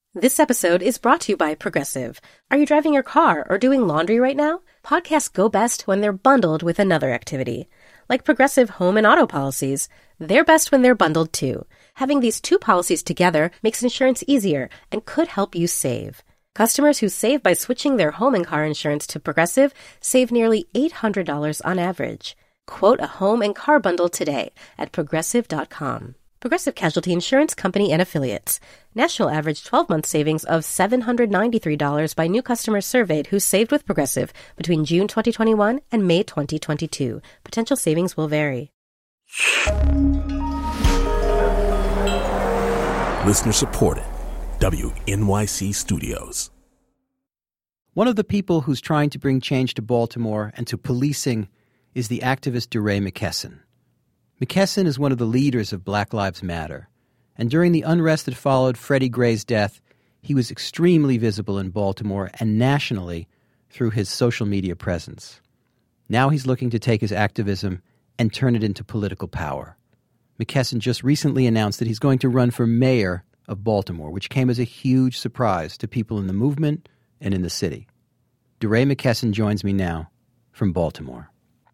This episode is brought to you by Progressive. Are you driving your car or doing laundry right now? Podcasts go best when they're bundled with another activity. Like Progressive home and auto policies, they're best when they're bundled too. Having these two policies together makes insurance easier and could help you save. Customers who save by switching their home and car insurance to Progressive save nearly $800 on average. Quote a home and car bundle today at Progressive.com. Progressive Casualty Insurance Company and Affiliates. National average 12-month savings of $793 by new customers surveyed who saved with Progressive between June 2021 and May 2022. Potential savings will vary. Listener supported. WNYC Studios. One of the people who's trying to bring change to Baltimore and to policing is the activist DeRay McKesson. McKesson is one of the leaders of Black Lives Matter, and during the unrest that followed Freddie Gray's death, he was extremely visible in Baltimore and nationally through his social media presence. Now he's looking to take his activism and turn it into political power. McKesson just recently announced that he's going to run for mayor of Baltimore, which came as a huge surprise to people in the movement and in the city. DeRay McKesson joins me now from Baltimore.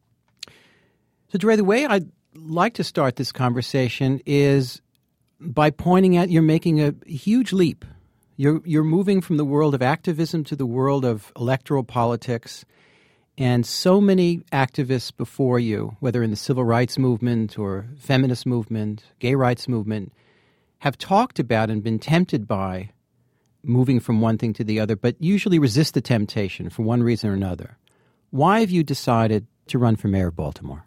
So, DeRay, the way I'd like to start this conversation is by pointing out you're making a huge leap. You're moving from the world of activism to the world of electoral politics. And so many activists before you, whether in the civil rights movement or feminist movement, gay rights movement, have talked about and been tempted by moving from one thing to the other, but usually resist the temptation for one reason or another. Why have you decided to run for mayor of Baltimore?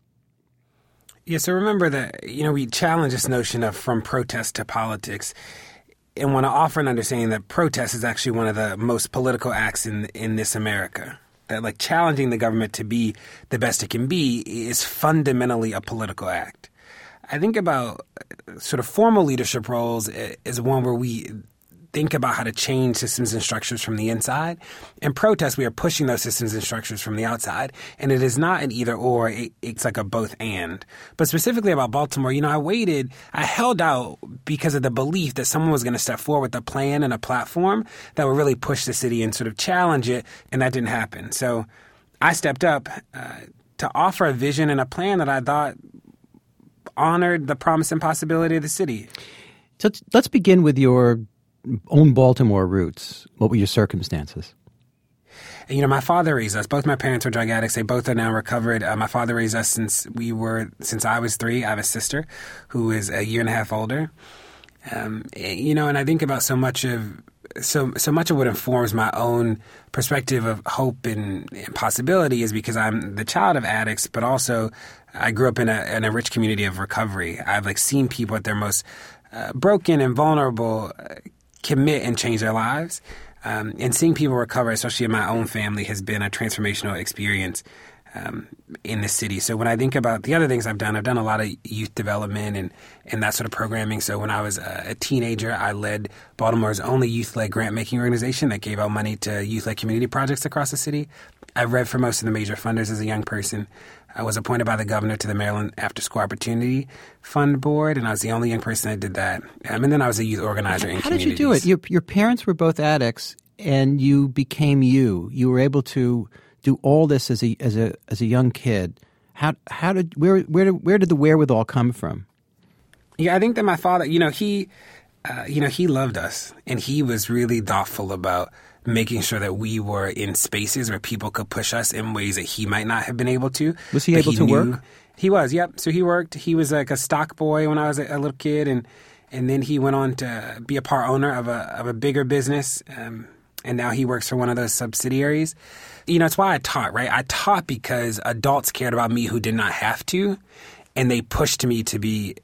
Yeah, so remember that, we challenge this notion of from protest to politics and want to offer an understanding that protest is actually one of the most political acts in this America. That challenging the government to be the best it can be is fundamentally a political act. I think about sort of formal leadership roles as one where we think about how to change systems and structures from the inside. In protest, we are pushing those systems and structures from the outside. And it is not an either or, it's like a both and. But specifically about Baltimore, I held out because of the belief that someone was going to step forward with a plan and a platform that would really push the city and sort of challenge it. And that didn't happen. So I stepped up to offer a vision and a plan that I thought honored the promise and possibility of the city. So let's begin with your own Baltimore roots. What were your circumstances? My father raised us. Both my parents were drug addicts. They both are now recovered. My father raised us since I was 3. I have a sister who is a year and a half older. And I think about so much of what informs my own perspective of hope and possibility is because I'm the child of addicts, but also I grew up in a rich community of recovery. I've seen people at their most broken and vulnerable commit and change their lives. And seeing people recover, especially in my own family, has been a transformational experience in the city. So when I think about the other things I've done a lot of youth development and that sort of programming. So when I was a teenager, I led Baltimore's only youth-led grant-making organization that gave out money to youth-led community projects across the city. I read for most of the major funders as a young person. I was appointed by the governor to the Maryland After School Opportunity Fund Board, and I was the only young person that did that. And then I was a youth organizer in communities. How did you do it? Your parents were both addicts, and you became you. You were able to do all this as a young kid. Where did the wherewithal come from? Yeah, I think that my father, he loved us, and he was really thoughtful about making sure that we were in spaces where people could push us in ways that he might not have been able to. Was he able to work? He was, yep. So he worked. He was like a stock boy when I was a little kid, and then he went on to be a part owner of a bigger business, and now he works for one of those subsidiaries. It's why I taught, right? I taught because adults cared about me who did not have to, and they pushed me to be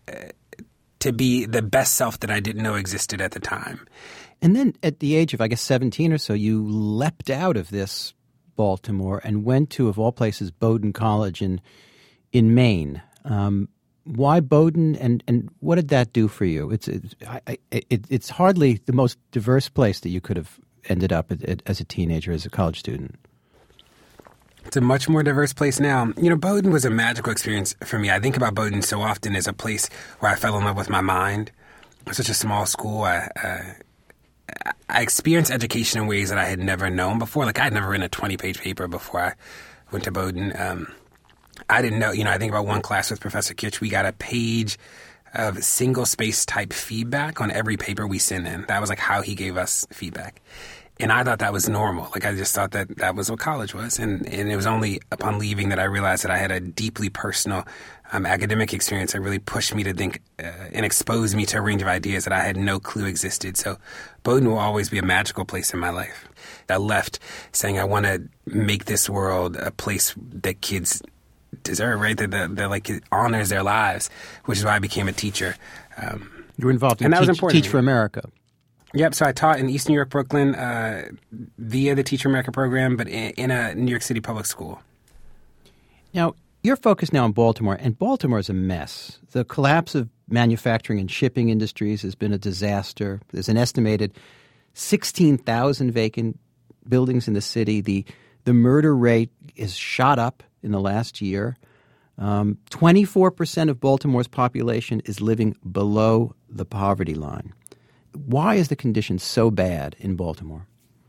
the best self that I didn't know existed at the time. And then at the age of, 17 or so, you leapt out of this Baltimore and went to, of all places, Bowdoin College in Maine. Why Bowdoin, and what did that do for you? It's hardly the most diverse place that you could have ended up as a teenager, as a college student. It's a much more diverse place now. Bowdoin was a magical experience for me. I think about Bowdoin so often as a place where I fell in love with my mind. It was such a small school. I experienced education in ways that I had never known before. Like, I had never written a 20-page paper before I went to Bowdoin. I didn't know, I think about one class with Professor Kitch, we got a page of single-space type feedback on every paper we sent in. That was like how he gave us feedback. And I thought that was normal. Like, I just thought that that was what college was. And it was only upon leaving that I realized that I had a deeply personal academic experience that really pushed me to think and exposed me to a range of ideas that I had no clue existed. So Bowdoin will always be a magical place in my life. I left saying I want to make this world a place that kids deserve, right? That like honors their lives, which is why I became a teacher. You were involved in and that was important. Teach for America. Yep. So I taught in East New York, Brooklyn, via the Teach for America program, but in a New York City public school. Now, you're focused now on Baltimore, and Baltimore is a mess. The collapse of manufacturing and shipping industries has been a disaster. There's an estimated 16,000 vacant buildings in the city. The murder rate is shot up in the last year. 24% of Baltimore's population is living below the poverty line. Why is the condition so bad in Baltimore?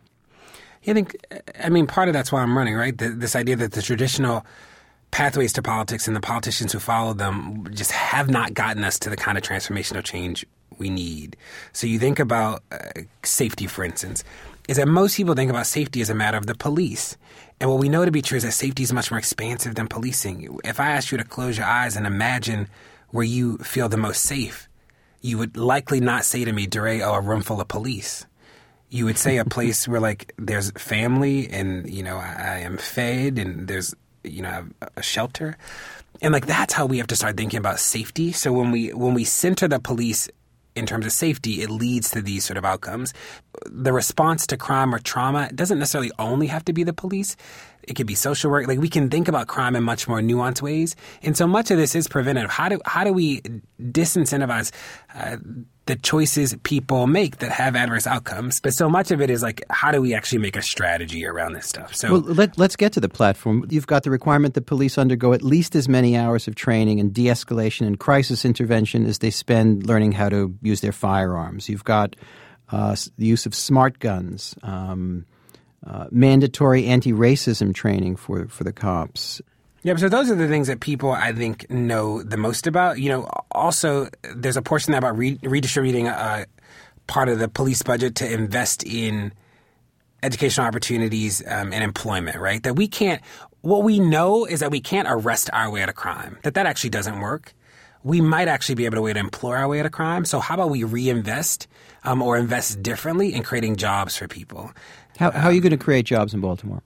I mean, part of that's why I'm running, right? This idea that the traditional pathways to politics and the politicians who follow them just have not gotten us to the kind of transformational change we need. So you think about safety, for instance, is that most people think about safety as a matter of the police. And what we know to be true is that safety is much more expansive than policing. If I asked you to close your eyes and imagine where you feel the most safe, you would likely not say to me, DeRay, a room full of police. You would say a place where, like, there's family and, I am fed and there's, a shelter. And, like, that's how we have to start thinking about safety. So when we center the police in terms of safety, it leads to these sort of outcomes. The response to crime or trauma doesn't necessarily only have to be the police. It could be social work. Like, we can think about crime in much more nuanced ways. And so much of this is preventative. How do we disincentivize the choices people make that have adverse outcomes? But so much of it is like, how do we actually make a strategy around this stuff? So, well, let's get to the platform. You've got the requirement that police undergo at least as many hours of training in de-escalation and crisis intervention as they spend learning how to use their firearms. You've got the use of smart guns, mandatory anti-racism training for the cops. Yeah, so those are the things that people, I think, know the most about. Also, there's a portion there about redistributing part of the police budget to invest in educational opportunities and employment, right? That we can't – what we know is that we can't arrest our way out of crime, that actually doesn't work. We might actually be able to employ our way out of crime. So how about we reinvest or invest differently in creating jobs for people? How are you going to create jobs in Baltimore?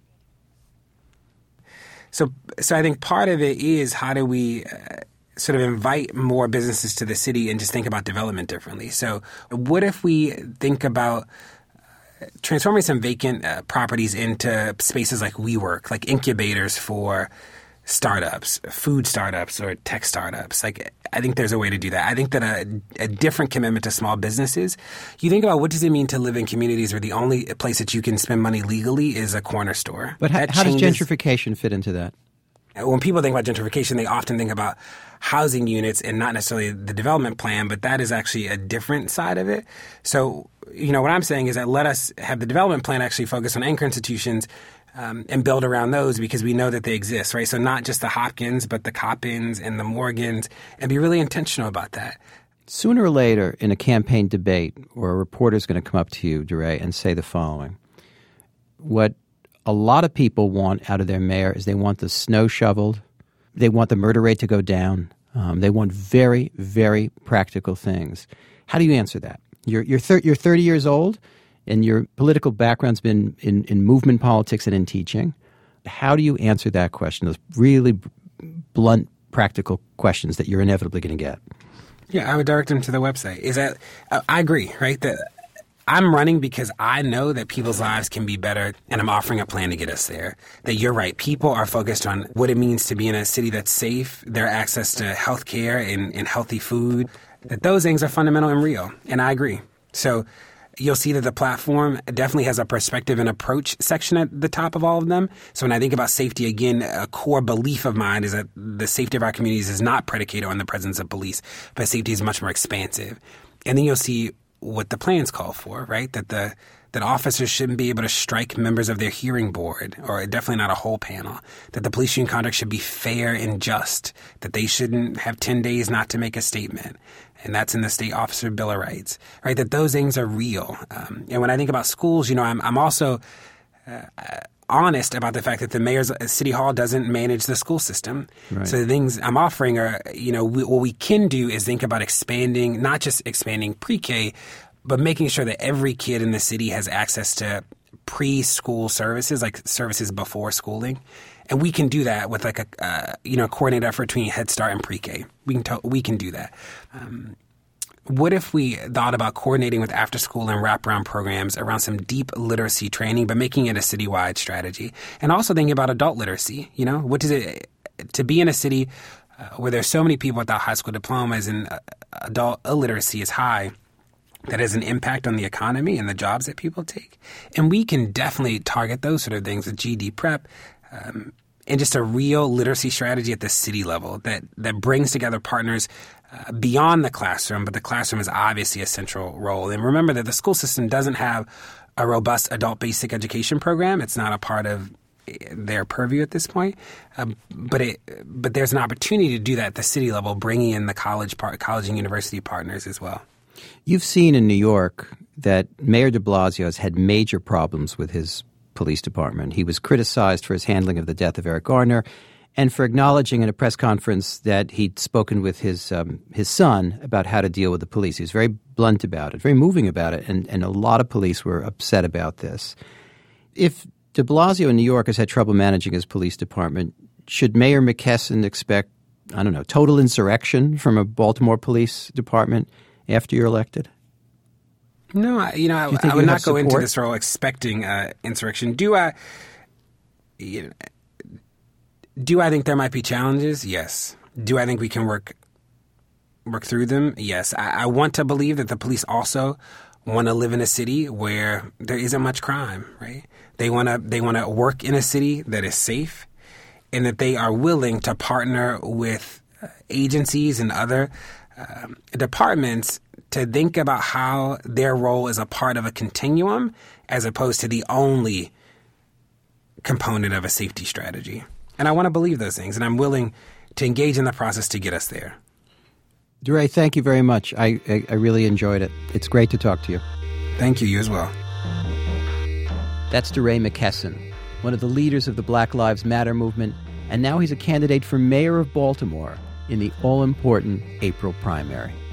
So I think part of it is how do we sort of invite more businesses to the city and just think about development differently. So what if we think about transforming some vacant properties into spaces like WeWork, like incubators for startups, food startups, or tech startups? Like, I think there's a way to do that. I think that a different commitment to small businesses. You think about what does it mean to live in communities where the only place that you can spend money legally is a corner store. But how does gentrification fit into that? When people think about gentrification, they often think about housing units and not necessarily the development plan, but that is actually a different side of it. So, what I'm saying is that let us have the development plan actually focus on anchor institutions and build around those because we know that they exist, right? So not just the Hopkins, but the Coppins and the Morgans, and be really intentional about that. Sooner or later in a campaign debate, or a reporter is going to come up to you, DeRay, and say the following. What a lot of people want out of their mayor is they want the snow shoveled. They want the murder rate to go down. They want very, very practical things. How do you answer that? You're 30 years old, and your political background's been in movement politics and in teaching. How do you answer that question, those really blunt, practical questions that you're inevitably going to get? Yeah, I would direct them to the website. I agree, right? That I'm running because I know that people's lives can be better, and I'm offering a plan to get us there. That you're right. People are focused on what it means to be in a city that's safe, their access to health care and healthy food, that those things are fundamental and real, and I agree. So you'll see that the platform definitely has a perspective and approach section at the top of all of them. So when I think about safety, again, a core belief of mine is that the safety of our communities is not predicated on the presence of police, but safety is much more expansive. And then you'll see what the plans call for, right? That the that officers shouldn't be able to strike members of their hearing board, or definitely not a whole panel, that the police union conduct should be fair and just, that they shouldn't have 10 days not to make a statement. And that's in the State Officer Bill of Rights, right? That those things are real. And when I think about schools, I'm also honest about the fact that the mayor's city hall doesn't manage the school system. Right. So the things I'm offering are, what we can do is think about expanding, not just expanding pre-K, but making sure that every kid in the city has access to preschool services, like services before schooling. And we can do that with like a coordinated effort between Head Start and pre-K. We can do that. What if we thought about coordinating with after-school and wraparound programs around some deep literacy training, but making it a citywide strategy? And also thinking about adult literacy. What is it to be in a city where there's so many people without high school diplomas and adult illiteracy is high, that has an impact on the economy and the jobs that people take? And we can definitely target those sort of things with GED prep, and just a real literacy strategy at the city level that brings together partners beyond the classroom, but the classroom is obviously a central role. And remember that the school system doesn't have a robust adult basic education program. It's not a part of their purview at this point. But there's an opportunity to do that at the city level, bringing in the college and university partners as well. You've seen in New York that Mayor de Blasio has had major problems with his police department. He was criticized for his handling of the death of Eric Garner and for acknowledging in a press conference that he'd spoken with his son about how to deal with the police. He was very blunt about it, very moving about it, and a lot of police were upset about this. If de Blasio in New York has had trouble managing his police department, should Mayor McKesson expect, total insurrection from a Baltimore police department after you're elected? No, I would not go into this role expecting insurrection. Do I think there might be challenges? Yes. Do I think we can work through them? Yes. I want to believe that the police also want to live in a city where there isn't much crime, right? They want to work in a city that is safe, and that they are willing to partner with agencies and other departments to think about how their role is a part of a continuum as opposed to the only component of a safety strategy. And I want to believe those things, and I'm willing to engage in the process to get us there. DeRay, thank you very much. I really enjoyed it. It's great to talk to you. Thank you. You as well. That's DeRay McKesson, one of the leaders of the Black Lives Matter movement, and now he's a candidate for mayor of Baltimore in the all-important April primary.